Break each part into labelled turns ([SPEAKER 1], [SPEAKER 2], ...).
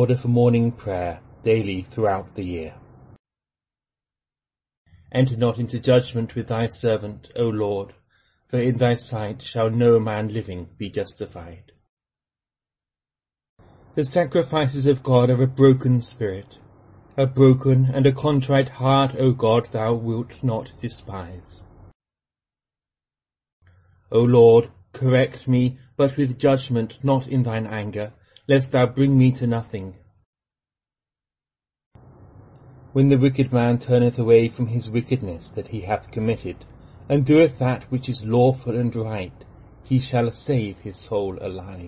[SPEAKER 1] order for morning prayer daily throughout the year. Enter not into judgment with thy servant, O Lord, for in thy sight shall no man living be justified. The sacrifices of God are a broken spirit. A broken and a contrite heart, O God, thou wilt not despise. O Lord, correct me, but with judgment, not in thine anger, lest thou bring me to nothing. When the wicked man turneth away from his wickedness that he hath committed, and doeth that which is lawful and right, he shall save his soul alive.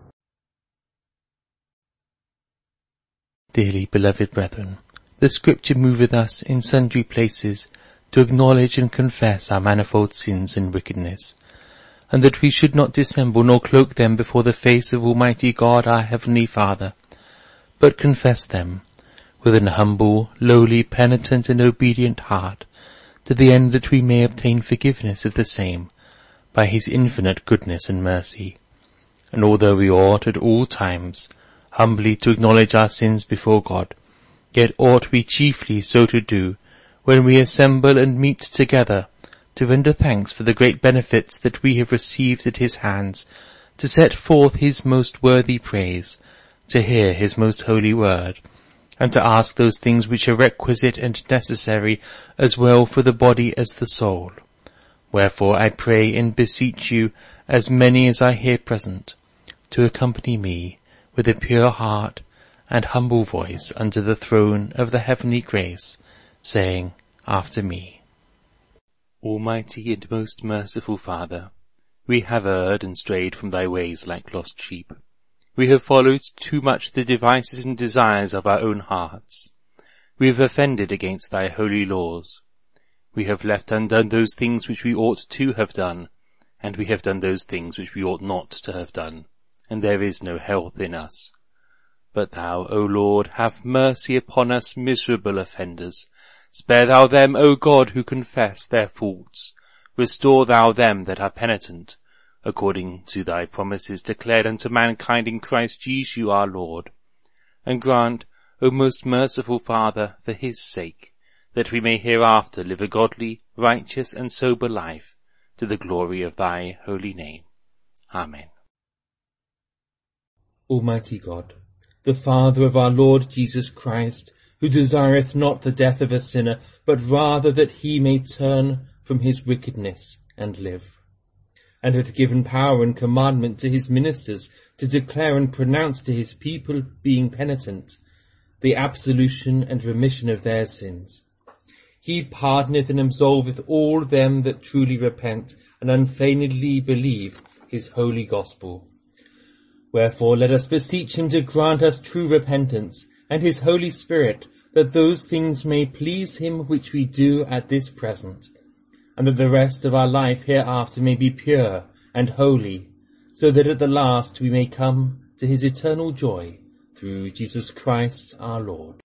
[SPEAKER 2] Dearly beloved brethren, the Scripture moveth us in sundry places to acknowledge and confess our manifold sins and wickedness, and that we should not dissemble nor cloak them before the face of Almighty God our Heavenly Father, but confess them with an humble, lowly, penitent and obedient heart, to the end that we may obtain forgiveness of the same by his infinite goodness and mercy. And although we ought at all times humbly to acknowledge our sins before God, yet ought we chiefly so to do when we assemble and meet together, to render thanks for the great benefits that we have received at his hands, to set forth his most worthy praise, to hear his most holy word, and to ask those things which are requisite and necessary as well for the body as the soul. Wherefore I pray and beseech you, as many as are here present, to accompany me with a pure heart and humble voice unto the throne of the heavenly grace, saying after me, Almighty and most merciful Father, we have erred and strayed from thy ways like lost sheep. We have followed too much the devices and desires of our own hearts. We have offended against thy holy laws. We have left undone those things which we ought to have done, and we have done those things which we ought not to have done, and there is no health in us. But thou, O Lord, have mercy upon us miserable offenders. Spare thou them, O God, who confess their faults. Restore thou them that are penitent, according to thy promises declared unto mankind in Christ Jesus our Lord. And grant, O most merciful Father, for his sake, that we may hereafter live a godly, righteous, and sober life, to the glory of thy holy name. Amen.
[SPEAKER 1] Almighty God, the Father of our Lord Jesus Christ, who desireth not the death of a sinner, but rather that he may turn from his wickedness and live, and hath given power and commandment to his ministers to declare and pronounce to his people, being penitent, the absolution and remission of their sins. He pardoneth and absolveth all them that truly repent and unfeignedly believe his holy gospel. Wherefore let us beseech him to grant us true repentance, and his Holy Spirit, that those things may please him which we do at this present, and that the rest of our life hereafter may be pure and holy, so that at the last we may come to his eternal joy, through Jesus Christ our Lord.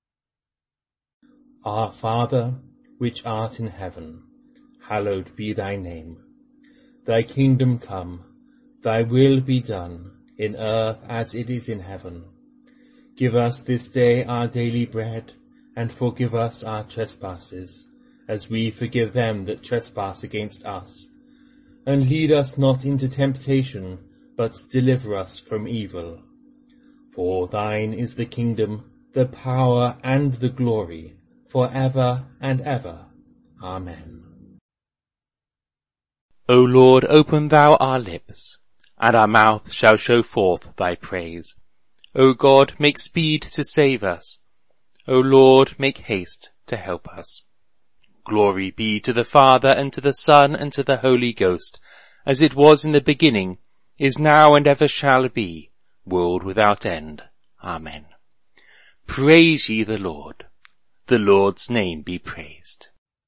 [SPEAKER 1] Our Father, which art in heaven, hallowed be thy name. Thy kingdom come, thy will be done, in earth as it is in heaven. Give us this day our daily bread, and forgive us our trespasses, as we forgive them that trespass against us. And lead us not into temptation, but deliver us from evil. For thine is the kingdom, the power, and the glory, for ever and ever. Amen.
[SPEAKER 2] O Lord, open thou our lips, and our mouth shall show forth thy praise. O God, make speed to save us. O Lord, make haste to help us. Glory be to the Father, and to the Son, and to the Holy Ghost, as it was in the beginning, is now, and ever shall be, world without end. Amen. Praise ye the Lord. The Lord's name be praised.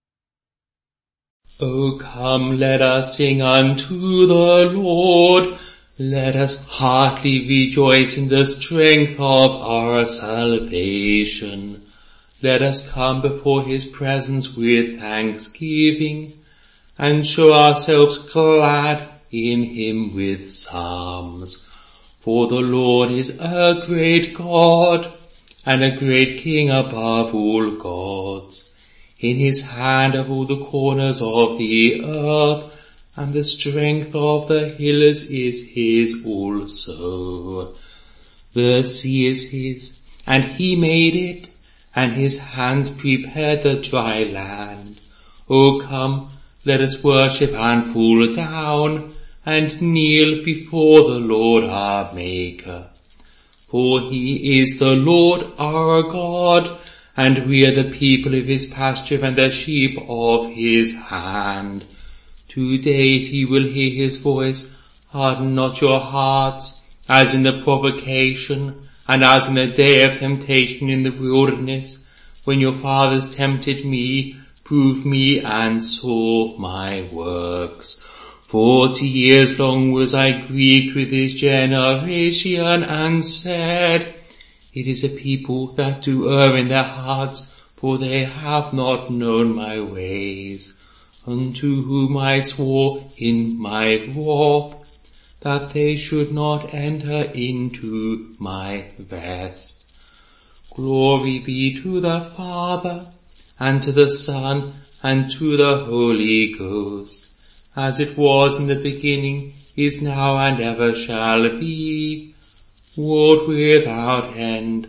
[SPEAKER 2] O come, let us sing unto the Lord. Let us heartily rejoice in the strength of our salvation. Let us come before his presence with thanksgiving, and show ourselves glad in him with psalms.
[SPEAKER 3] For the Lord is a great God, and a great King above all gods. In his hand are all the corners of the earth, and the strength of the hills is his also. The sea is his, and he made it, and his hands prepared the dry land. O come, let us worship and fall down, and kneel before the Lord our Maker. For he is the Lord our God, and we are the people of his pasture and the sheep of his hand. Today if ye will hear his voice, harden not your hearts, as in the provocation, and as in the day of temptation in the wilderness, when your fathers tempted me, proved me, and saw my works. 40 years long was I grieved with this generation, and said, it is a people that do err in their hearts, for they have not known my ways. Unto whom I swore in my wrath, that they should not enter into my rest. Glory be to the Father, and to the Son, and to the Holy Ghost, as it was in the beginning, is now, and ever shall be, world without end.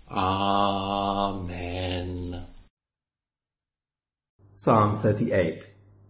[SPEAKER 3] Amen.
[SPEAKER 4] Psalm 38.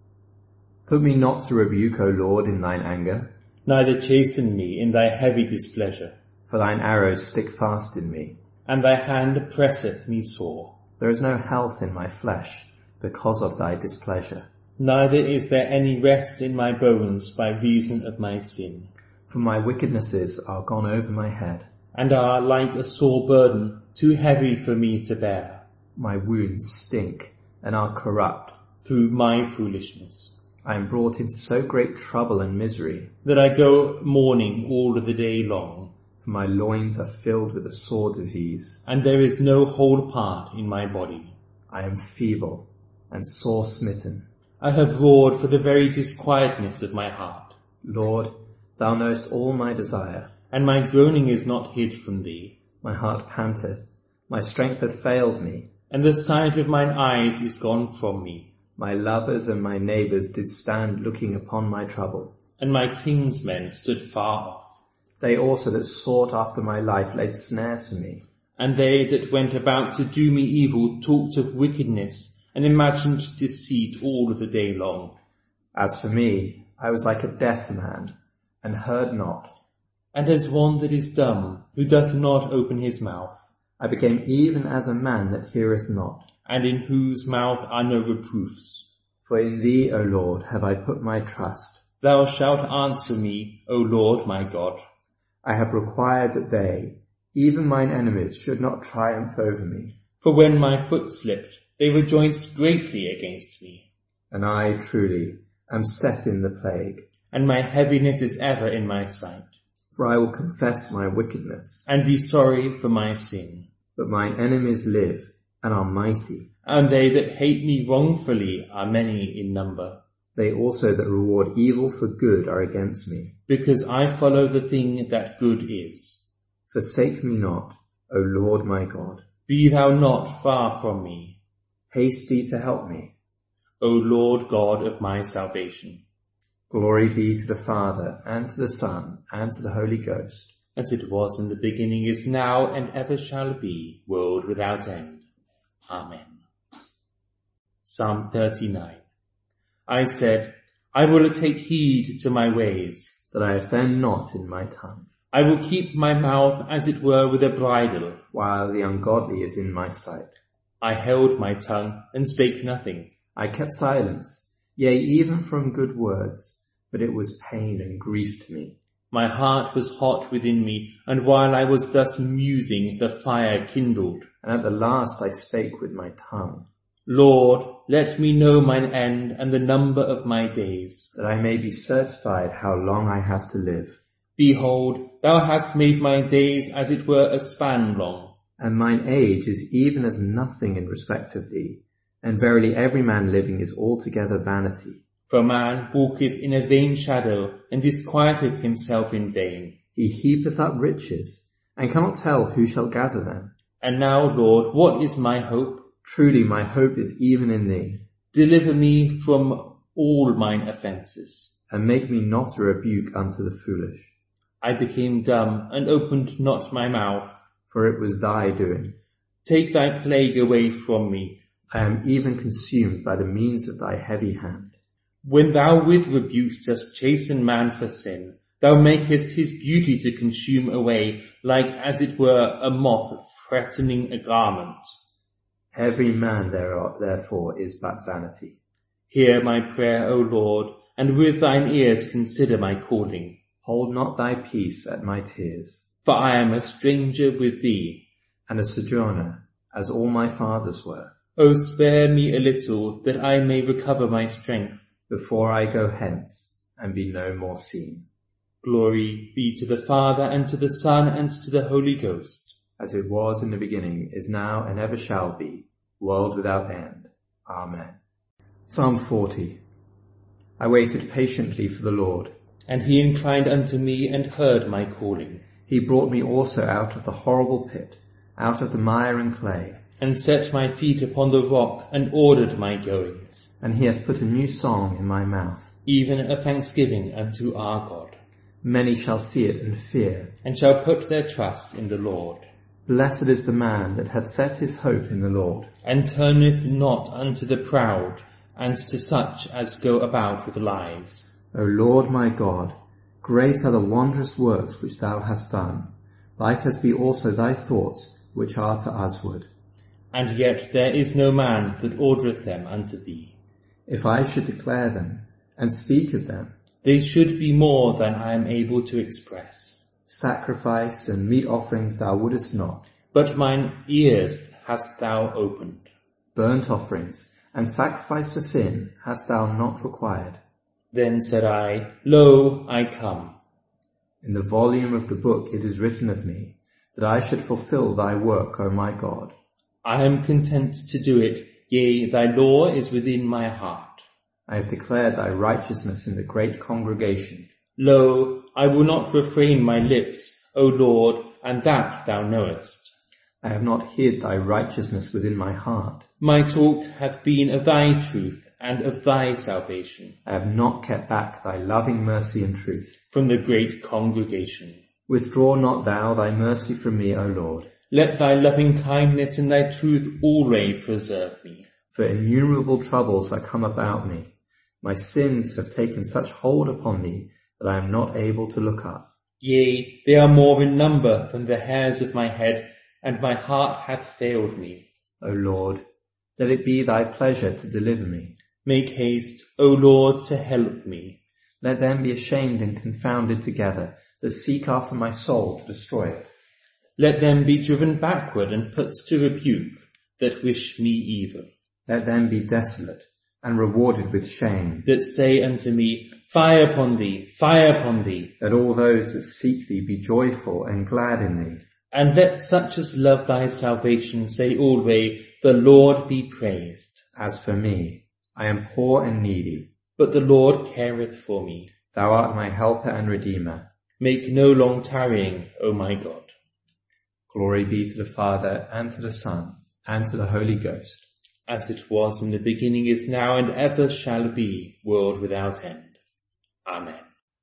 [SPEAKER 4] Put me not to rebuke, O Lord, in thine anger,
[SPEAKER 1] neither chasten me in thy heavy displeasure.
[SPEAKER 4] for thine arrows stick fast in me.
[SPEAKER 1] And thy hand presseth me sore.
[SPEAKER 4] There is no health in my flesh because of thy displeasure.
[SPEAKER 1] Neither is there any rest in my bones by reason of my sin.
[SPEAKER 4] For my wickednesses are gone over my head.
[SPEAKER 1] And are like a sore burden, too heavy for me to bear.
[SPEAKER 4] My wounds stink and are corrupt.
[SPEAKER 1] Through my foolishness.
[SPEAKER 4] I am brought into so great trouble and misery,
[SPEAKER 1] that I go mourning all the day long.
[SPEAKER 4] for my loins are filled with a sore disease.
[SPEAKER 1] And there is no whole part in my body.
[SPEAKER 4] I am feeble and sore smitten.
[SPEAKER 1] I have roared for the very disquietness of my heart.
[SPEAKER 4] Lord, thou knowest all my desire.
[SPEAKER 1] And my groaning is not hid from thee.
[SPEAKER 4] My heart panteth, my strength hath failed me.
[SPEAKER 1] And the sight of mine eyes is gone from me.
[SPEAKER 4] My lovers and my neighbours did stand looking upon my trouble.
[SPEAKER 1] And my kinsmen stood far off.
[SPEAKER 4] They also that sought after my life laid snares for me.
[SPEAKER 1] And they that went about to do me evil talked of wickedness, and imagined deceit all the day long.
[SPEAKER 4] As for me, I was like a deaf man, and heard not.
[SPEAKER 1] And as one that is dumb, who doth not open his mouth.
[SPEAKER 4] I became even as a man that heareth not.
[SPEAKER 1] And in whose mouth are no reproofs.
[SPEAKER 4] For in thee, O Lord, have I put my trust.
[SPEAKER 1] Thou shalt answer me, O Lord my God.
[SPEAKER 4] I have required that they, even mine enemies, should not triumph over me.
[SPEAKER 1] For when my foot slipped, they rejoiced greatly against me.
[SPEAKER 4] And I, truly, am set in the plague.
[SPEAKER 1] And my heaviness is ever in my sight.
[SPEAKER 4] For I will confess my wickedness.
[SPEAKER 1] And be sorry for my sin.
[SPEAKER 4] But mine enemies live, and are mighty.
[SPEAKER 1] And they that hate me wrongfully are many in number.
[SPEAKER 4] They also that reward evil for good are against me.
[SPEAKER 1] Because I follow the thing that good is.
[SPEAKER 4] Forsake me not, O Lord my God.
[SPEAKER 1] Be thou not far from me.
[SPEAKER 4] Haste thee to help me.
[SPEAKER 1] O Lord God of my salvation.
[SPEAKER 4] Glory be to the Father, and to the Son, and to the Holy Ghost.
[SPEAKER 1] As it was in the beginning, is now, and ever shall be, world without end. Amen. Psalm 39. I said, I will take heed to my ways,
[SPEAKER 4] that I offend not in my tongue.
[SPEAKER 1] I will keep my mouth as it were with a bridle,
[SPEAKER 4] while the ungodly is in my sight.
[SPEAKER 1] I held my tongue and spake nothing.
[SPEAKER 4] I kept silence, yea, even from good words, but it was pain and grief to me.
[SPEAKER 1] My heart was hot within me, and while I was thus musing, the fire kindled.
[SPEAKER 4] And at the last I spake with my tongue.
[SPEAKER 1] Lord, let me know mine end and the number of my days,
[SPEAKER 4] that I may be certified how long I have to live.
[SPEAKER 1] Behold, thou hast made my days as it were a span long.
[SPEAKER 4] And mine age is even as nothing in respect of thee. And verily every man living is altogether vanity.
[SPEAKER 1] For man walketh in a vain shadow, and disquieteth himself in vain.
[SPEAKER 4] He heapeth up riches, and cannot tell who shall gather them.
[SPEAKER 3] And now, Lord, what is my hope?
[SPEAKER 4] Truly my hope is even in thee.
[SPEAKER 3] Deliver me from all mine offences.
[SPEAKER 4] And make me not a rebuke unto the foolish.
[SPEAKER 3] I became dumb, and opened not my mouth.
[SPEAKER 4] For it was thy doing.
[SPEAKER 3] Take thy plague away from me.
[SPEAKER 4] I am even consumed by the means of thy heavy hand.
[SPEAKER 3] When thou with rebukes dost chasten man for sin, thou makest his beauty to consume away, like as it were a moth threatening a garment.
[SPEAKER 4] Every man therefore is but vanity.
[SPEAKER 3] Hear my prayer, O Lord, and with thine ears consider my calling.
[SPEAKER 4] Hold not thy peace at my tears.
[SPEAKER 3] For I am a stranger with thee,
[SPEAKER 4] and a sojourner, as all my fathers were.
[SPEAKER 3] O spare me a little, that I may recover my strength,
[SPEAKER 4] before I go hence, and be no more seen.
[SPEAKER 3] Glory be to the Father, and to the Son, and to the Holy Ghost.
[SPEAKER 4] As it was in the beginning, is now, and ever shall be, world without end. Amen. Psalm 40. I waited patiently for the Lord.
[SPEAKER 3] And he inclined unto me, and heard my calling.
[SPEAKER 4] He brought me also out of the horrible pit, out of the mire and clay.
[SPEAKER 3] And set my feet upon the rock, and ordered my goings.
[SPEAKER 4] And he hath put a new song in my mouth,
[SPEAKER 3] even a thanksgiving unto our God.
[SPEAKER 4] Many shall see it and fear,
[SPEAKER 3] and shall put their trust in the Lord.
[SPEAKER 4] Blessed is the man that hath set his hope in the Lord.
[SPEAKER 3] And turneth not unto the proud, and to such as go about with lies.
[SPEAKER 4] O Lord my God, great are the wondrous works which thou hast done, like as be also thy thoughts which are to usward.
[SPEAKER 3] And yet there is no man that ordereth them unto thee.
[SPEAKER 4] If I should declare them, and speak of them,
[SPEAKER 3] they should be more than I am able to express.
[SPEAKER 4] Sacrifice and meat offerings thou wouldest not.
[SPEAKER 3] But mine ears hast thou opened.
[SPEAKER 4] Burnt offerings and sacrifice for sin hast thou not required.
[SPEAKER 3] Then said I, Lo, I come.
[SPEAKER 4] In the volume of the book it is written of me, that I should fulfill thy work, O my God.
[SPEAKER 3] I am content to do it, yea, thy law is within my heart.
[SPEAKER 4] I have declared thy righteousness in the great congregation.
[SPEAKER 3] Lo, I will not refrain my lips, O Lord, and that thou knowest.
[SPEAKER 4] I have not hid thy righteousness within my heart.
[SPEAKER 3] My talk hath been of thy truth, and of thy salvation.
[SPEAKER 4] I have not kept back thy loving mercy and truth
[SPEAKER 3] from the great congregation.
[SPEAKER 4] Withdraw not thou thy mercy from me, O Lord.
[SPEAKER 3] Let thy loving kindness and thy truth always preserve me.
[SPEAKER 4] For innumerable troubles are come about me. My sins have taken such hold upon me that I am not able to look up.
[SPEAKER 3] Yea, they are more in number than the hairs of my head, and my heart hath failed me.
[SPEAKER 4] O Lord, let it be thy pleasure to deliver me.
[SPEAKER 3] Make haste, O Lord, to help me.
[SPEAKER 4] Let them be ashamed and confounded together that seek after my soul to destroy it.
[SPEAKER 3] Let them be driven backward and put to rebuke that wish me evil.
[SPEAKER 4] Let them be desolate and rewarded with shame,
[SPEAKER 3] that say unto me, Fire upon thee, fire upon thee.
[SPEAKER 4] Let all those that seek thee be joyful and glad in thee.
[SPEAKER 3] And let such as love thy salvation say always, The Lord be praised.
[SPEAKER 4] As for me, I am poor and needy,
[SPEAKER 3] but the Lord careth for me.
[SPEAKER 4] Thou art my helper and redeemer.
[SPEAKER 3] Make no long tarrying, O my God.
[SPEAKER 4] Glory be to the Father, and to the Son, and to the Holy Ghost.
[SPEAKER 3] As it was in the beginning, is now, and ever shall be, world without end. Amen.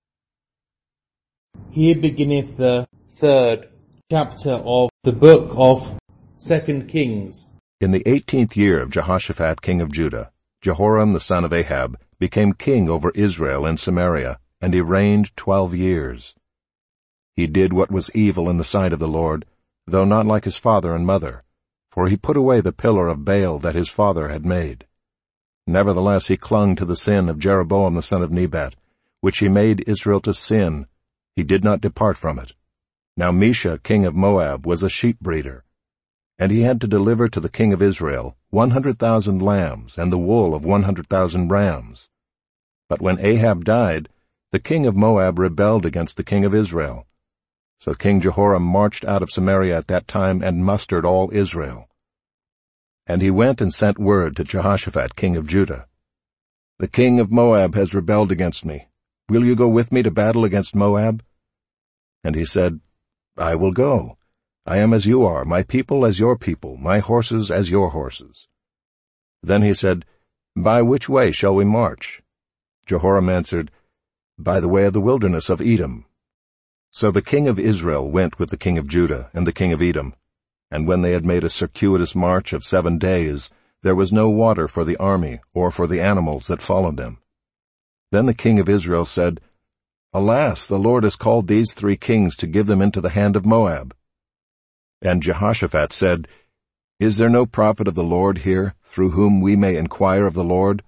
[SPEAKER 3] Here beginneth the third chapter of the book of 2 Kings.
[SPEAKER 5] In the 18th year of Jehoshaphat king of Judah, Jehoram the son of Ahab became king over Israel and Samaria, and he reigned 12 years. He did what was evil in the sight of the Lord, though not like his father and mother, for he put away the pillar of Baal that his father had made. Nevertheless he clung to the sin of Jeroboam the son of Nebat, which he made Israel to sin. He did not depart from it. Now Mesha king of Moab was a sheep breeder, and he had to deliver to the king of Israel 100,000 lambs and the wool of 100,000 rams. But when Ahab died, the king of Moab rebelled against the king of Israel. So King Jehoram marched out of Samaria at that time and mustered all Israel. And he went and sent word to Jehoshaphat king of Judah, The king of Moab has rebelled against me. Will you go with me to battle against Moab? And he said, I will go. I am as you are, my people as your people, my horses as your horses. Then he said, By which way shall we march? Jehoram answered, By the way of the wilderness of Edom. So the king of Israel went with the king of Judah and the king of Edom. And when they had made a circuitous march of 7 days, there was no water for the army or for the animals that followed them. Then the king of Israel said, Alas, the Lord has called these 3 kings to give them into the hand of Moab. And Jehoshaphat said, Is there no prophet of the Lord here, through whom we may inquire of the Lord?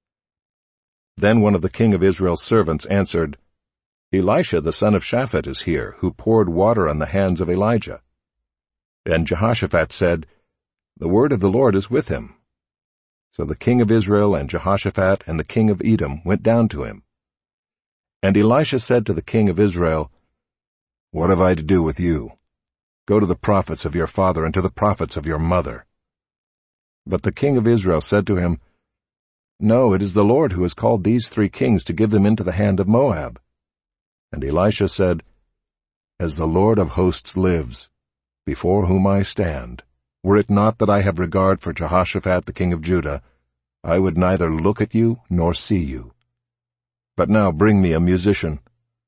[SPEAKER 5] Then one of the king of Israel's servants answered, Elisha the son of Shaphat is here, who poured water on the hands of Elijah. And Jehoshaphat said, The word of the Lord is with him. So the king of Israel and Jehoshaphat and the king of Edom went down to him. And Elisha said to the king of Israel, What have I to do with you? Go to the prophets of your father and to the prophets of your mother. But the king of Israel said to him, No, it is the Lord who has called these 3 kings to give them into the hand of Moab. And Elisha said, As the Lord of hosts lives, before whom I stand, were it not that I have regard for Jehoshaphat the king of Judah, I would neither look at you nor see you. But now bring me a musician.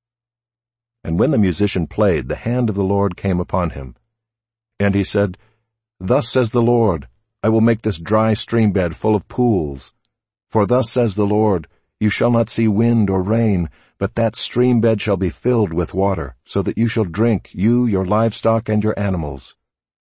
[SPEAKER 5] And when the musician played, the hand of the Lord came upon him. And he said, Thus says the Lord, I will make this dry stream bed full of pools. For thus says the Lord, You shall not see wind or rain, but that stream bed shall be filled with water, so that you shall drink, you, your livestock, and your animals.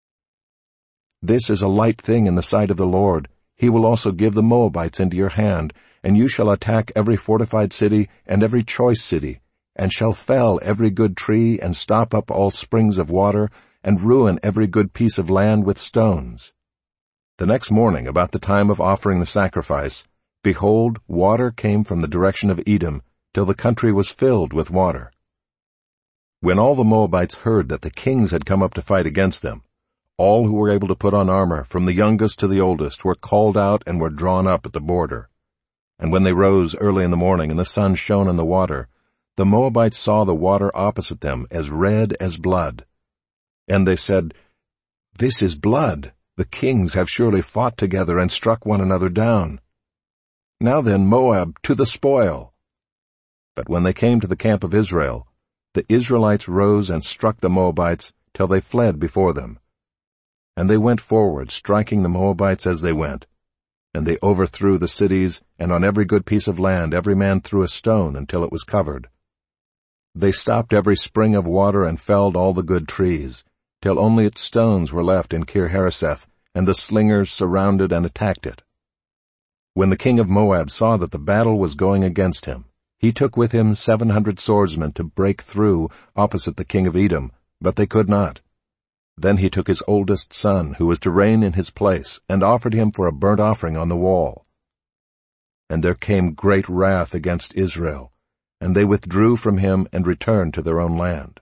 [SPEAKER 5] This is a light thing in the sight of the Lord. He will also give the Moabites into your hand, and you shall attack every fortified city and every choice city, and shall fell every good tree, and stop up all springs of water, and ruin every good piece of land with stones. The next morning, about the time of offering the sacrifice, behold, water came from the direction of Edom, till the country was filled with water. When all the Moabites heard that the kings had come up to fight against them, all who were able to put on armor, from the youngest to the oldest, were called out and were drawn up at the border. And when they rose early in the morning and the sun shone on the water, the Moabites saw the water opposite them as red as blood. And they said, This is blood. The kings have surely fought together and struck one another down. Now then, Moab, to the spoil. But when they came to the camp of Israel, the Israelites rose and struck the Moabites till they fled before them. And they went forward, striking the Moabites as they went. And they overthrew the cities, and on every good piece of land every man threw a stone until it was covered. They stopped every spring of water and felled all the good trees, till only its stones were left in Kir-Hareseth, and the slingers surrounded and attacked it. When the king of Moab saw that the battle was going against him, he took with him 700 swordsmen to break through opposite the king of Edom, but they could not. Then he took his oldest son, who was to reign in his place, and offered him for a burnt offering on the wall. And there came great wrath against Israel, and they withdrew from him and returned to their own land.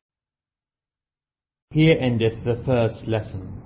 [SPEAKER 1] Here endeth the first lesson.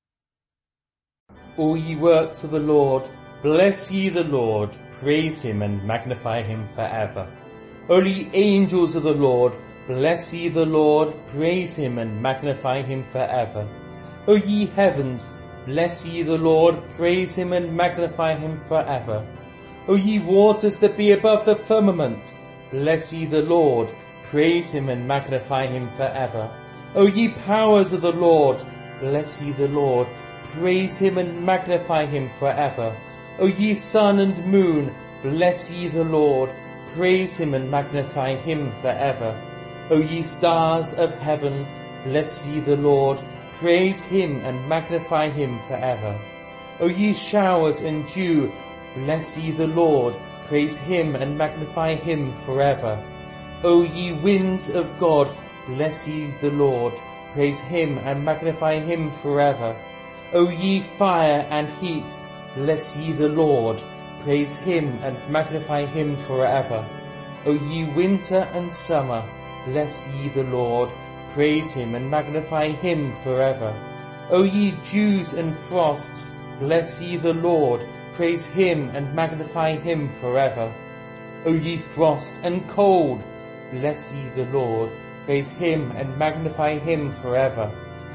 [SPEAKER 1] All ye works of the Lord, bless ye the Lord, praise him and magnify him forever. O ye angels of the Lord, bless ye the Lord, praise him and magnify him forever. O ye heavens, bless ye the Lord, praise him and magnify him forever. O ye waters that be above the firmament, bless ye the Lord, praise him and magnify him forever. O ye powers of the Lord, bless ye the Lord, praise him and magnify him forever. O ye sun and moon, bless ye the Lord, praise him and magnify him forever. O ye stars of heaven, bless ye the Lord, praise him and magnify him forever. O ye showers and dew, bless ye the Lord, praise him and magnify him forever. O ye winds of God, bless ye the Lord, praise him and magnify him forever. O ye fire and heat, bless ye the Lord, praise him and magnify him forever. O ye winter and summer, bless ye the Lord, praise him and magnify him forever. O ye dews and frosts, bless ye the Lord, praise him and magnify him forever. O ye frost and cold, bless ye the Lord, praise him and magnify him forever.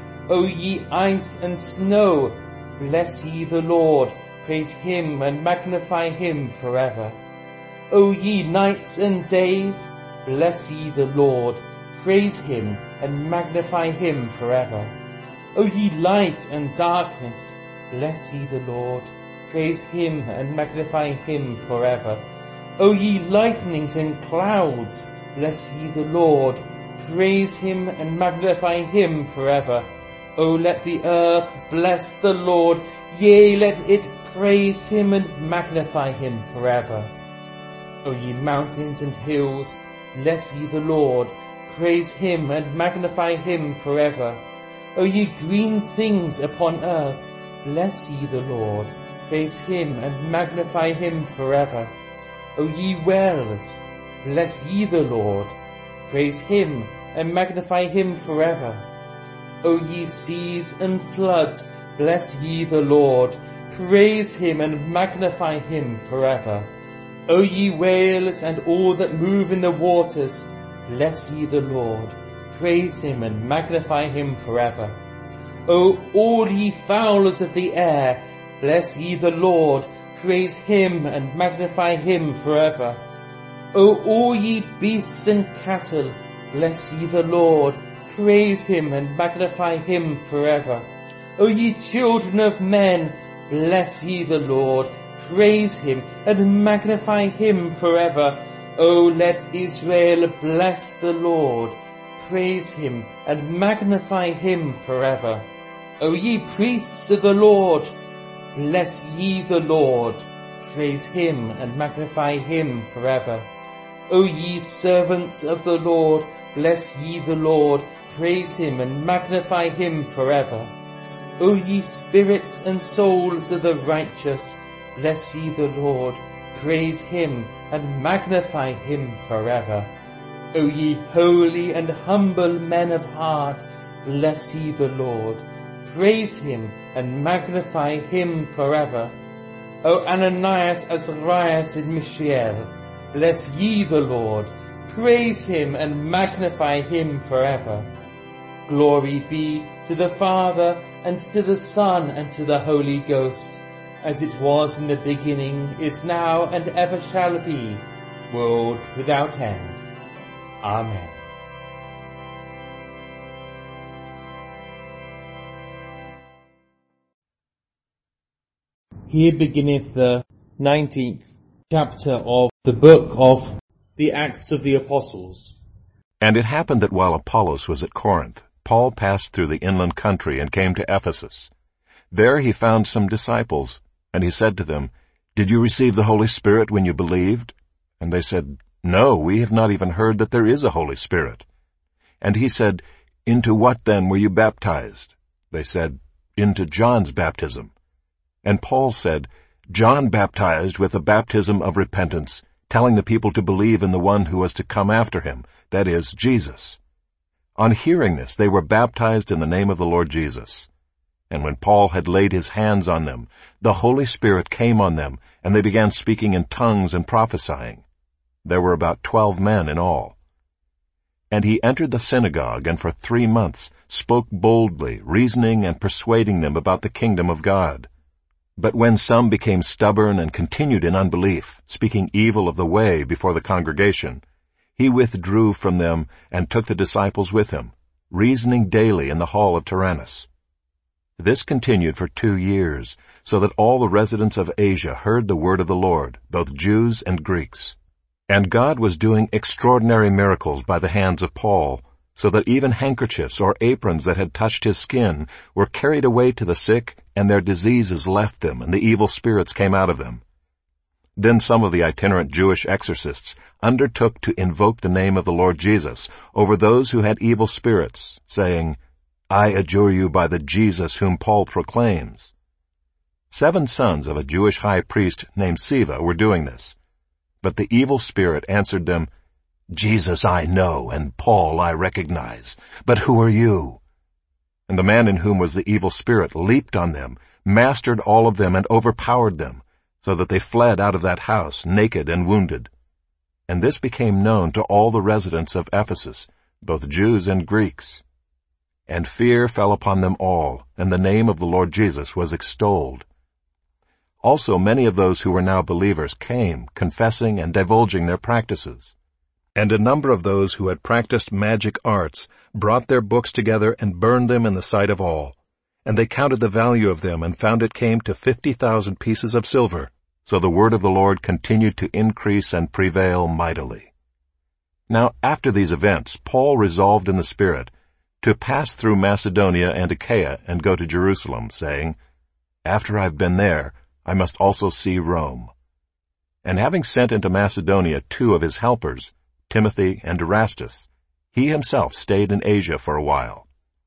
[SPEAKER 1] O ye ice and snow, bless ye the Lord, praise him and magnify him forever. O ye nights and days, bless ye the Lord, praise him and magnify him forever. O ye light and darkness, bless ye the Lord, praise him and magnify him forever. O ye lightnings and clouds, bless ye the Lord, praise him and magnify him forever. O let the earth bless the Lord, yea, let it praise him and magnify him forever. O ye mountains and hills, bless ye the Lord, praise him and magnify him forever. O ye green things upon earth, bless ye the Lord, praise him and magnify him forever. O ye wells, bless ye the Lord, praise him and magnify him forever. O ye seas and floods, bless ye the Lord, praise him and magnify him forever. O ye whales and all that move in the waters, bless ye the Lord, praise him and magnify him forever. O all ye fowlers of the air, bless ye the Lord, praise him and magnify him forever. O all ye beasts and cattle, bless ye the Lord, praise him and magnify him forever. O ye children of men, bless ye the Lord, praise him and magnify him forever. O let Israel bless the Lord, praise him and magnify him forever. O ye priests of the Lord, bless ye the Lord, praise him and magnify him forever. O ye servants of the Lord, bless ye the Lord, praise him and magnify him forever. O ye spirits and souls of the righteous, bless ye the Lord, praise him and magnify him forever. O ye holy and humble men of heart, bless ye the Lord, praise him and magnify him forever. O Ananias, Azarias, and Mishael, bless ye the Lord, praise him and magnify him forever. Glory be to the Father, and to the Son, and to the Holy Ghost, as it was in the beginning, is now, and ever shall be, world without end. Amen. Here beginneth the 19th chapter of the book of the Acts of the Apostles.
[SPEAKER 5] And it happened that while Apollos was at Corinth, Paul passed through the inland country and came to Ephesus. There he found some disciples, and he said to them, "Did you receive the Holy Spirit when you believed?" And they said, "No, we have not even heard that there is a Holy Spirit." And he said, "Into what then were you baptized?" They said, "Into John's baptism." And Paul said, "John baptized with a baptism of repentance, telling the people to believe in the one who was to come after him, that is, Jesus." On hearing this, they were baptized in the name of the Lord Jesus. And when Paul had laid his hands on them, the Holy Spirit came on them, and they began speaking in tongues and prophesying. There were about 12 men in all. And he entered the synagogue, and for 3 months spoke boldly, reasoning and persuading them about the kingdom of God. But when some became stubborn and continued in unbelief, speaking evil of the way before the congregation, he withdrew from them and took the disciples with him, reasoning daily in the hall of Tyrannus. This continued for 2 years, so that all the residents of Asia heard the word of the Lord, both Jews and Greeks. And God was doing extraordinary miracles by the hands of Paul, so that even handkerchiefs or aprons that had touched his skin were carried away to the sick, and their diseases left them, and the evil spirits came out of them. Then some of the itinerant Jewish exorcists undertook to invoke the name of the Lord Jesus over those who had evil spirits, saying, "I adjure you by the Jesus whom Paul proclaims." 7 sons of a Jewish high priest named Sceva were doing this. But the evil spirit answered them, "Jesus I know, and Paul I recognize, but who are you?" And the man in whom was the evil spirit leaped on them, mastered all of them, and overpowered them, so that they fled out of that house, naked and wounded. And this became known to all the residents of Ephesus, both Jews and Greeks. And fear fell upon them all, and the name of the Lord Jesus was extolled. Also many of those who were now believers came, confessing and divulging their practices. And a number of those who had practiced magic arts brought their books together and burned them in the sight of all. And they counted the value of them and found it came to 50,000 pieces of silver. So the word of the Lord continued to increase and prevail mightily. Now after these events, Paul resolved in the Spirit to pass through Macedonia and Achaia and go to Jerusalem, saying, After I've been there, I must also see Rome. And having sent into Macedonia 2 of his helpers, Timothy and Erastus, he himself stayed in Asia for a while.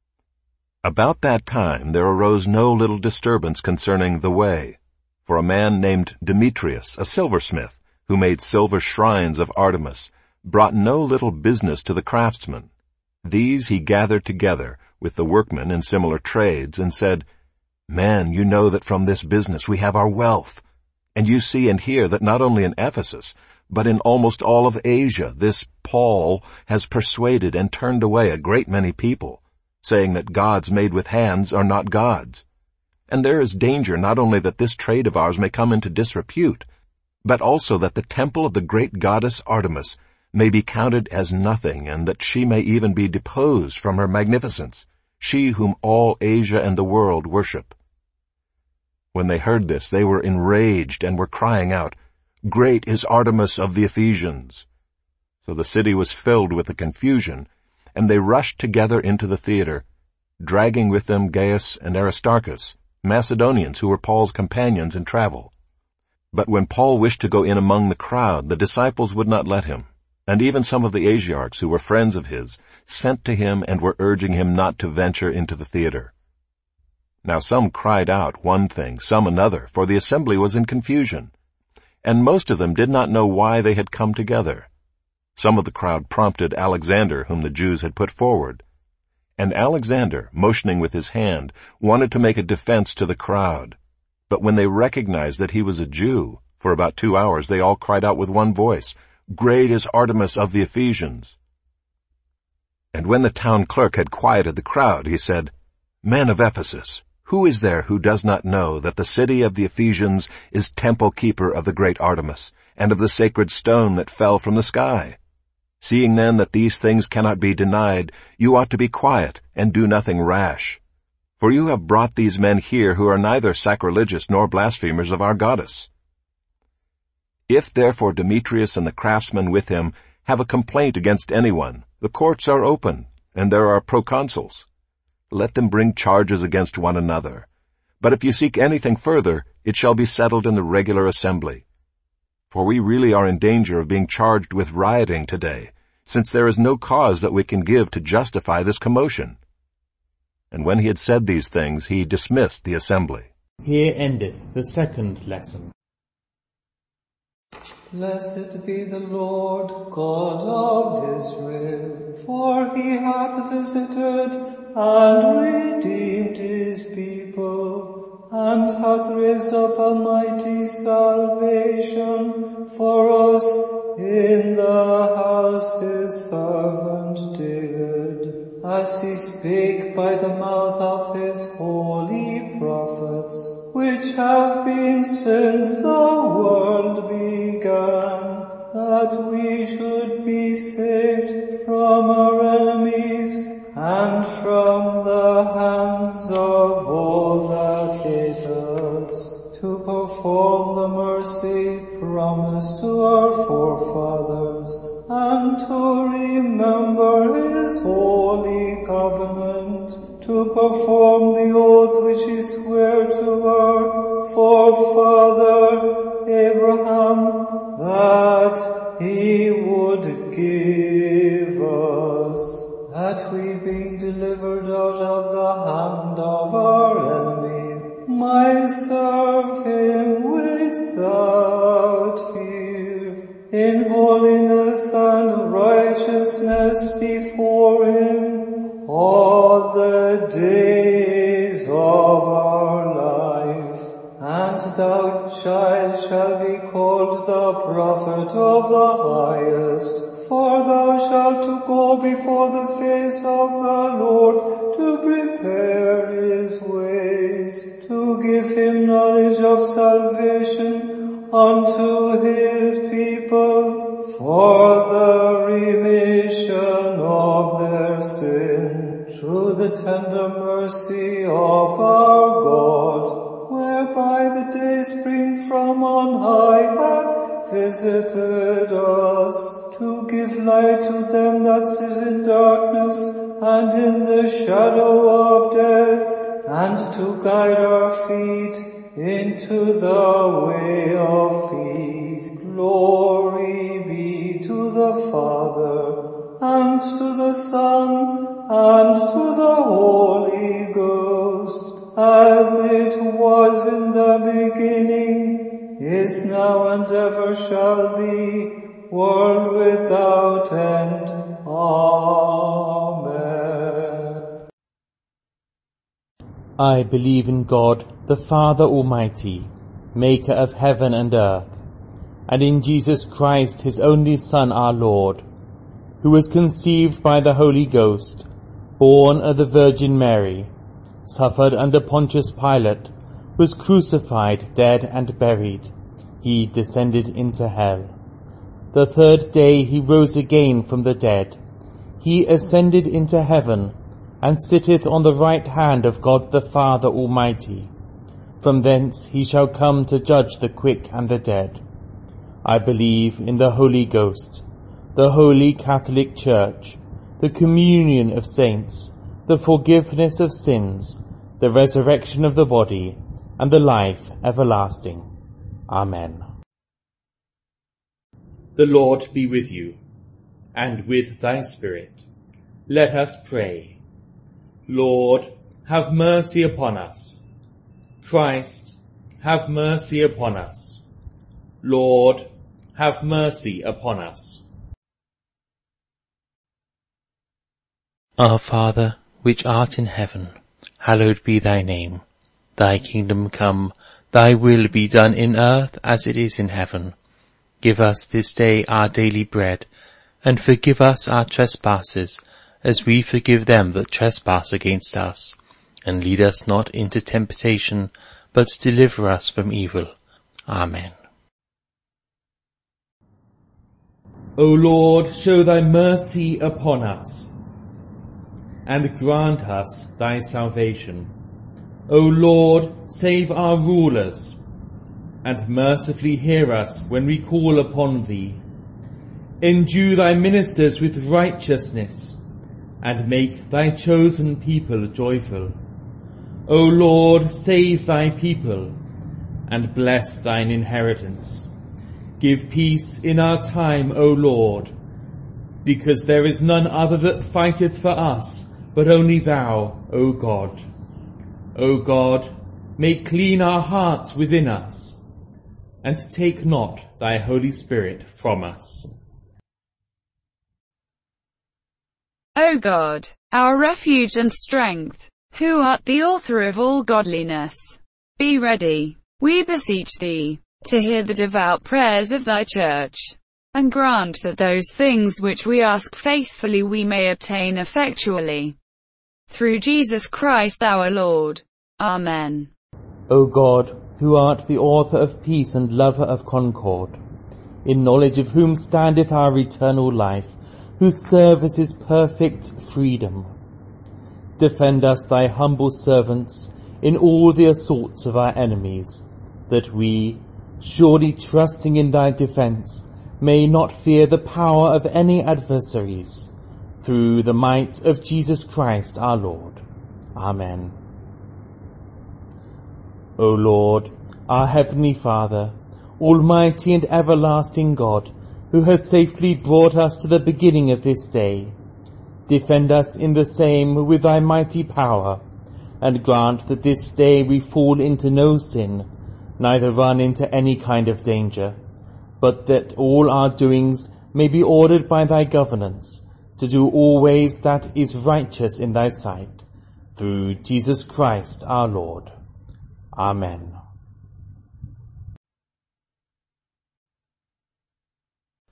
[SPEAKER 5] About that time there arose no little disturbance concerning the way, for a man named Demetrius, a silversmith, who made silver shrines of Artemis, brought no little business to the craftsmen. These he gathered together with the workmen in similar trades, and said, Men, you know that from this business we have our wealth. And you see and hear that not only in Ephesus, but in almost all of Asia, this Paul has persuaded and turned away a great many people, saying that gods made with hands are not gods. And there is danger not only that this trade of ours may come into disrepute, but also that the temple of the great goddess Artemis may be counted as nothing, and that she may even be deposed from her magnificence, she whom all Asia and the world worship. When they heard this, they were enraged and were crying out, Great is Artemis of the Ephesians. So the city was filled with the confusion, and they rushed together into the theater, dragging with them Gaius and Aristarchus, Macedonians who were Paul's companions in travel. But when Paul wished to go in among the crowd, the disciples would not let him, and even some of the Asiarchs who were friends of his sent to him and were urging him not to venture into the theater. Now some cried out one thing, some another, for the assembly was in confusion, and most of them did not know why they had come together. Some of the crowd prompted Alexander, whom the Jews had put forward. And Alexander, motioning with his hand, wanted to make a defense to the crowd. But when they recognized that he was a Jew, for about 2 hours they all cried out with one voice, Great is Artemis of the Ephesians. And when the town clerk had quieted the crowd, he said, Men of Ephesus, who is there who does not know that the city of the Ephesians is temple keeper of the great Artemis, and of the sacred stone that fell from the sky? Seeing then that these things cannot be denied, you ought to be quiet and do nothing rash. For you have brought these men here who are neither sacrilegious nor blasphemers of our goddess. If therefore Demetrius and the craftsmen with him have a complaint against anyone, the courts are open, and there are proconsuls. Let them bring charges against one another. But if you seek anything further, it shall be settled in the regular assembly. For we really are in danger of being charged with rioting today, since there is no cause that we can give to justify this commotion. And when he had said these things, he dismissed the assembly.
[SPEAKER 1] Here endeth the second lesson.
[SPEAKER 6] Blessed be the Lord God of Israel, for he hath visited and redeemed his people, and hath raised up a mighty salvation for us in the house his servant David, as he spake by the mouth of his holy prophets, which have been since the world began, that we should be saved from our enemies and from the hands of all that hate us, to perform the mercy promised to our forefathers, and to remember his holy covenant, to perform the oath which he sware to our forefather Abraham, that he would give us, that we, being delivered out of the hand of our enemies, might serve him without fear, in holiness and righteousness before him all the days of our life. And thou, child, shalt be called the prophet of the highest, for thou shalt go before the face of the Lord to prepare his ways, to give him knowledge of salvation unto his people, for the remission of their sin, through the tender mercy of our God, whereby the day spring from on high hath visited us, to give light to them that sit in darkness and in the shadow of death, and to guide our feet into the way of peace. Glory be to the Father, and to the Son, and to the Holy Ghost, as it was in the beginning, is now, and ever shall be, world without end. Amen.
[SPEAKER 2] I believe in God, the Father Almighty, maker of heaven and earth, and in Jesus Christ, his only Son, our Lord, who was conceived by the Holy Ghost, born of the Virgin Mary, suffered under Pontius Pilate, was crucified, dead, and buried. He descended into hell. The third day he rose again from the dead. He ascended into heaven, and sitteth on the right hand of God the Father Almighty. From thence he shall come to judge the quick and the dead. I believe in the Holy Ghost, the Holy Catholic Church, the communion of saints, the forgiveness of sins, the resurrection of the body, and the life everlasting. Amen.
[SPEAKER 1] The Lord be with you, and with thy spirit. Let us pray. Lord, have mercy upon us. Christ, have mercy upon us. Lord, have mercy upon us.
[SPEAKER 2] Our Father, which art in heaven, hallowed be thy name. Thy kingdom come, thy will be done in earth as it is in heaven. Give us this day our daily bread, and forgive us our trespasses, as we forgive them that trespass against us. And lead us not into temptation, but deliver us from evil. Amen.
[SPEAKER 1] O Lord, show thy mercy upon us, and grant us thy salvation. O Lord, save our rulers, and mercifully hear us when we call upon thee. Endue thy ministers with righteousness, and make thy chosen people joyful. O Lord, save thy people, and bless thine inheritance. Give peace in our time, O Lord, because there is none other that fighteth for us, but only thou, O God. O God, make clean our hearts within us, and take not thy Holy Spirit from us.
[SPEAKER 7] O God, our refuge and strength, who art the author of all godliness, be ready, we beseech thee, to hear the devout prayers of thy church, and grant that those things which we ask faithfully we may obtain effectually. Through Jesus Christ our Lord. Amen.
[SPEAKER 2] O God, who art the author of peace and lover of concord, in knowledge of whom standeth our eternal life, whose service is perfect freedom, defend us, thy humble servants, in all the assaults of our enemies, that we, surely trusting in thy defence, may not fear the power of any adversaries, through the might of Jesus Christ our Lord. Amen. O Lord, our heavenly Father, almighty and everlasting God, who has safely brought us to the beginning of this day, defend us in the same with thy mighty power, and grant that this day we fall into no sin, neither run into any kind of danger, but that all our doings may be ordered by thy governance, to do always that is righteous in thy sight, through Jesus Christ our Lord. Amen.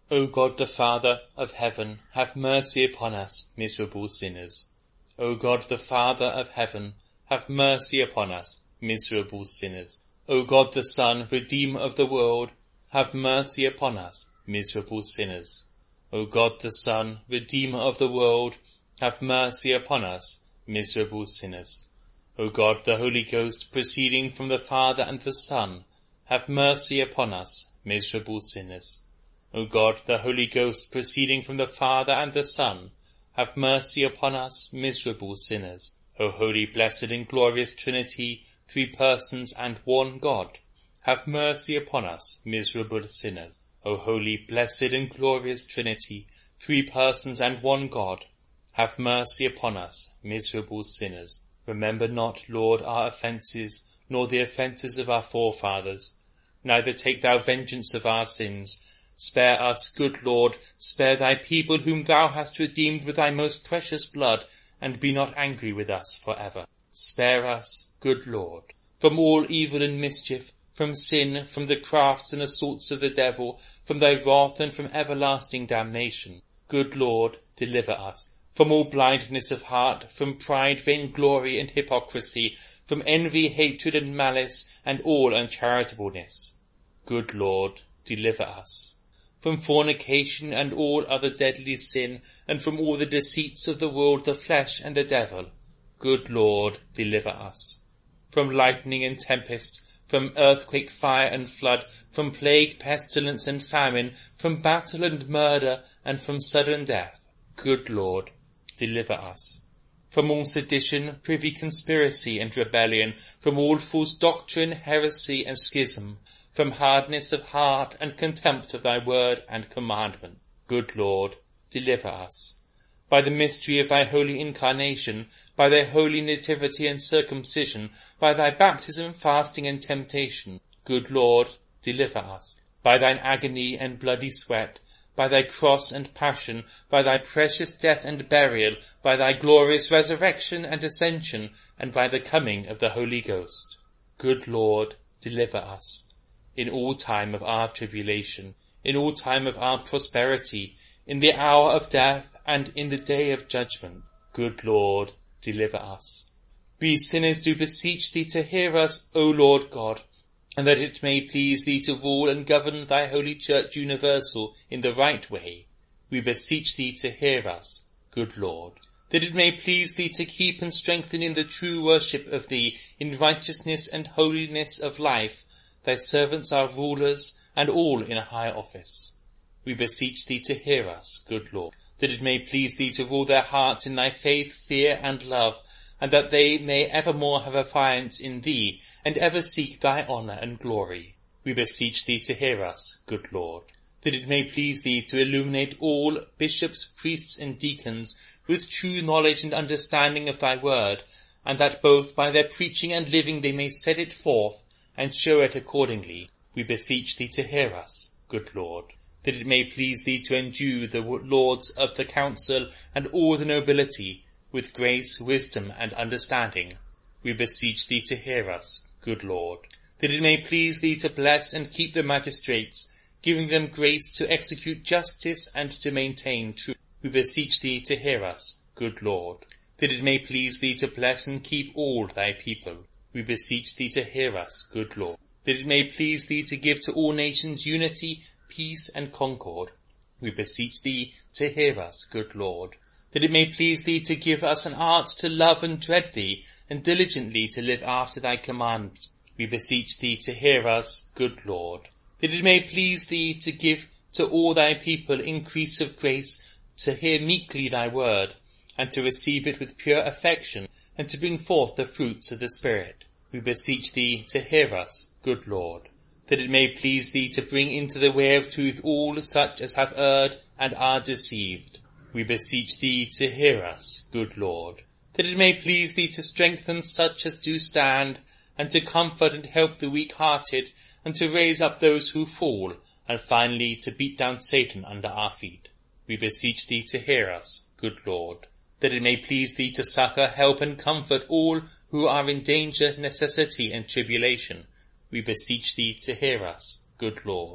[SPEAKER 3] O God the Father of heaven, have mercy upon us, miserable sinners. O God the Father of heaven, have mercy upon us, miserable sinners. O God the Son, Redeemer of the world, have mercy upon us, miserable sinners. O God the Son, Redeemer of the world, have mercy upon us, miserable sinners. O God the Holy Ghost, proceeding from the Father and the Son, have mercy upon us, miserable sinners. O God the Holy Ghost, proceeding from the Father and the Son, have mercy upon us, miserable sinners. O holy, blessed and glorious Trinity, three persons and one God, have mercy upon us, miserable sinners. O holy, blessed and glorious Trinity, three persons and one God, have mercy upon us, miserable sinners. Remember not, Lord, our offences, nor the offences of our forefathers. Neither take thou vengeance of our sins. Spare us, good Lord, spare thy people whom thou hast redeemed with thy most precious blood, and be not angry with us for ever. Spare us, good Lord, from all evil and mischief, from sin, from the crafts and assaults of the devil, from thy wrath and from everlasting damnation. Good Lord, deliver us. From all blindness of heart, from pride, vainglory, and hypocrisy, from envy, hatred, and malice, and all uncharitableness. Good Lord, deliver us. From fornication and all other deadly sin, and from all the deceits of the world, the flesh, and the devil. Good Lord, deliver us. From lightning and tempest, from earthquake, fire, and flood, from plague, pestilence, and famine, from battle and murder, and from sudden death. Good Lord, deliver us. From all sedition, privy conspiracy, and rebellion, from all false doctrine, heresy, and schism, from hardness of heart and contempt of thy word and commandment. Good Lord, deliver us. By the mystery of thy holy incarnation, by thy holy nativity and circumcision, by thy baptism, fasting, and temptation, good Lord, deliver us. By thine agony and bloody sweat, by thy cross and passion, by thy precious death and burial, by thy glorious resurrection and ascension, and by the coming of the Holy Ghost. Good Lord, deliver us. In all time of our tribulation, in all time of our prosperity, in the hour of death, and in the day of judgment, good Lord, deliver us. We sinners do beseech thee to hear us, O Lord God, and that it may please thee to rule and govern thy holy church universal in the right way. We beseech thee to hear us, good Lord, that it may please thee to keep and strengthen in the true worship of thee, in righteousness and holiness of life, thy servants our rulers, and all in a high office. We beseech thee to hear us, good Lord, that it may please thee to rule their hearts in thy faith, fear, and love, and that they may evermore have affiance in thee, and ever seek thy honour and glory. We beseech thee to hear us, good Lord, that it may please thee to illuminate all bishops, priests, and deacons with true knowledge and understanding of thy word, and that both by their preaching and living they may set it forth, and show it accordingly. We beseech thee to hear us, good Lord, that it may please thee to endue the lords of the council and all the nobility with grace, wisdom, and understanding. We beseech thee to hear us, good Lord, that it may please thee to bless and keep the magistrates, giving them grace to execute justice and to maintain truth. We beseech thee to hear us, good Lord, that it may please thee to bless and keep all thy people. We beseech thee to hear us, good Lord, that it may please thee to give to all nations unity, peace, and concord. We beseech thee to hear us, good Lord, that it may please thee to give us an heart to love and dread thee, and diligently to live after thy commandments. We beseech thee to hear us, good Lord, that it may please thee to give to all thy people increase of grace, to hear meekly thy word, and to receive it with pure affection, and to bring forth the fruits of the Spirit. We beseech thee to hear us, good Lord, that it may please thee to bring into the way of truth all such as have erred and are deceived. We beseech thee to hear us, good Lord, that it may please thee to strengthen such as do stand, and to comfort and help the weak-hearted, and to raise up those who fall, and finally to beat down Satan under our feet. We beseech thee to hear us, good Lord, that it may please thee to succour, help, and comfort all who are in danger, necessity, and tribulation. We beseech thee to hear us, good Lord,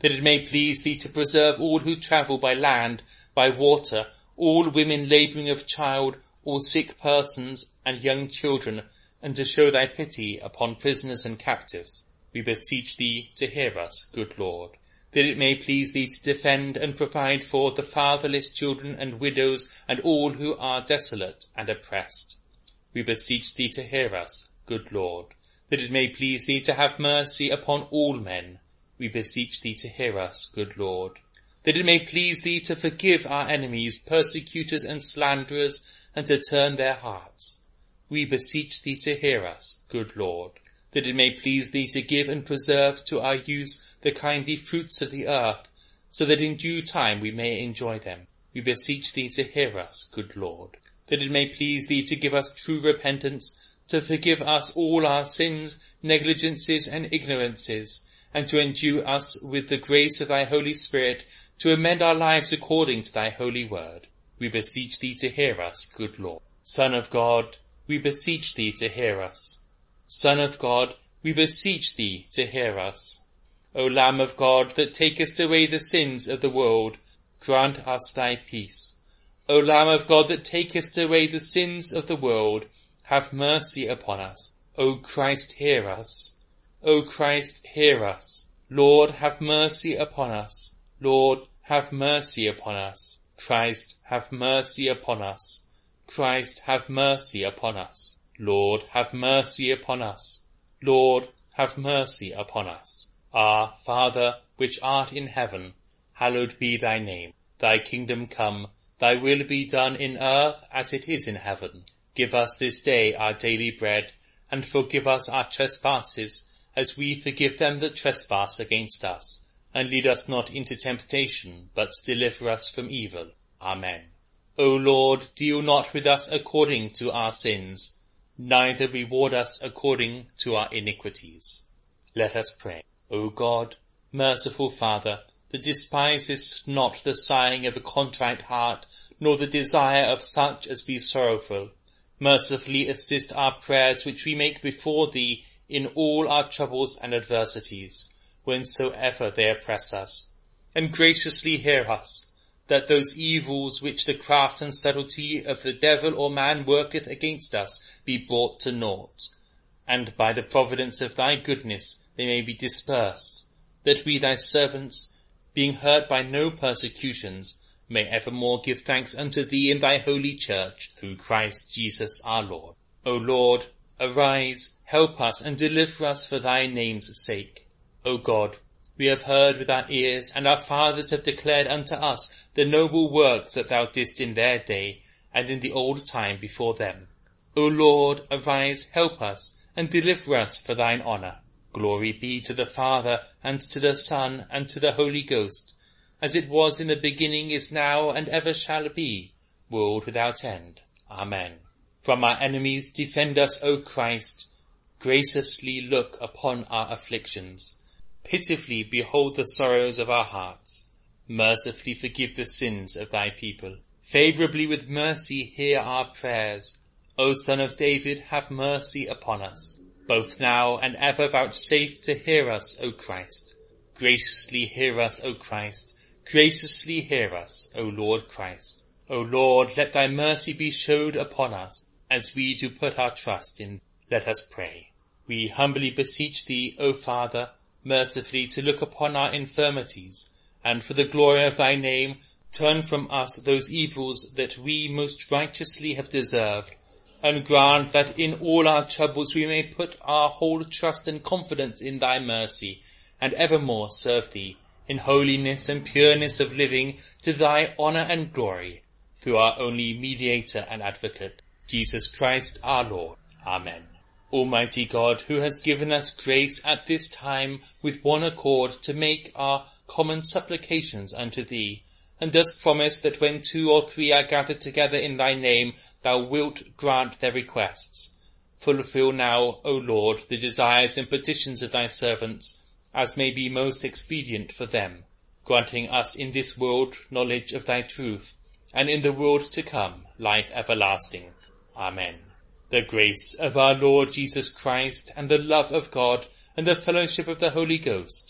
[SPEAKER 3] that it may please thee to preserve all who travel by land, by water, all women labouring of child, all sick persons and young children, and to show thy pity upon prisoners and captives. We beseech thee to hear us, good Lord. That it may please thee to defend and provide for the fatherless children and widows and all who are desolate and oppressed. We beseech thee to hear us, good Lord. That it may please thee to have mercy upon all men. We beseech thee to hear us, good Lord. That it may please thee to forgive our enemies, persecutors and slanderers, and to turn their hearts. We beseech thee to hear us, good Lord. That it may please thee to give and preserve to our use the kindly fruits of the earth, so that in due time we may enjoy them. We beseech thee to hear us, good Lord. That it may please thee to give us true repentance, to forgive us all our sins, negligences and ignorances, and to endue us with the grace of thy Holy Spirit, to amend our lives according to thy holy word. We beseech thee to hear us, good Lord. Son of God, we beseech thee to hear us. Son of God, we beseech thee to hear us. O Lamb of God, that takest away the sins of the world, grant us thy peace. O Lamb of God, that takest away the sins of the world, have mercy upon us. O Christ, hear us. O Christ, hear us. Lord, have mercy upon us. Lord, have mercy upon us. Christ, have mercy upon us. Christ, have mercy upon us. Lord, have mercy upon us. Lord, have mercy upon us. Our Father, which art in heaven, hallowed be thy name. Thy kingdom come, thy will be done in earth as it is in heaven. Give us this day our daily bread, and forgive us our trespasses, as we forgive them that trespass against us. And lead us not into temptation, but deliver us from evil. Amen. O Lord, deal not with us according to our sins, neither reward us according to our iniquities. Let us pray. O God, merciful Father, that despisest not the sighing of a contrite heart, nor the desire of such as be sorrowful, mercifully assist our prayers which we make before thee in all our troubles and adversities, whensoever they oppress us, and graciously hear us, that those evils which the craft and subtlety of the devil or man worketh against us be brought to naught, and by the providence of thy goodness they may be dispersed, that we thy servants, being hurt by no persecutions, may evermore give thanks unto thee in thy holy church, through Christ Jesus our Lord. O Lord, arise, help us, and deliver us for thy name's sake. O God, we have heard with our ears, and our fathers have declared unto us the noble works that thou didst in their day, and in the old time before them. O Lord, arise, help us, and deliver us for thine honour. Glory be to the Father, and to the Son, and to the Holy Ghost, as it was in the beginning, is now, and ever shall be, world without end. Amen. From our enemies defend us, O Christ. Graciously look upon our afflictions. Pitifully behold the sorrows of our hearts. Mercifully forgive the sins of thy people. Favourably with mercy hear our prayers. O Son of David, have mercy upon us. Both now and ever vouchsafe to hear us, O Christ. Graciously hear us, O Christ. Graciously hear us, O Lord Christ. O Lord, let thy mercy be showed upon us, as we do put our trust in. Let us pray. We humbly beseech thee, O Father, mercifully to look upon our infirmities, and for the glory of thy name, turn from us those evils that we most righteously have deserved, and grant that in all our troubles we may put our whole trust and confidence in thy mercy, and evermore serve thee in holiness and pureness of living, to thy honour and glory, through our only mediator and advocate, Jesus Christ our Lord. Amen. Almighty God, who has given us grace at this time with one accord to make our common supplications unto thee, and dost promise that when 2 or 3 are gathered together in thy name, thou wilt grant their requests. Fulfill now, O Lord, the desires and petitions of thy servants, as may be most expedient for them, granting us in this world knowledge of thy truth, and in the world to come life everlasting. Amen. The grace of our Lord Jesus Christ, and the love of God, and the fellowship of the Holy Ghost,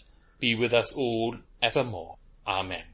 [SPEAKER 3] be with us all evermore. Amen.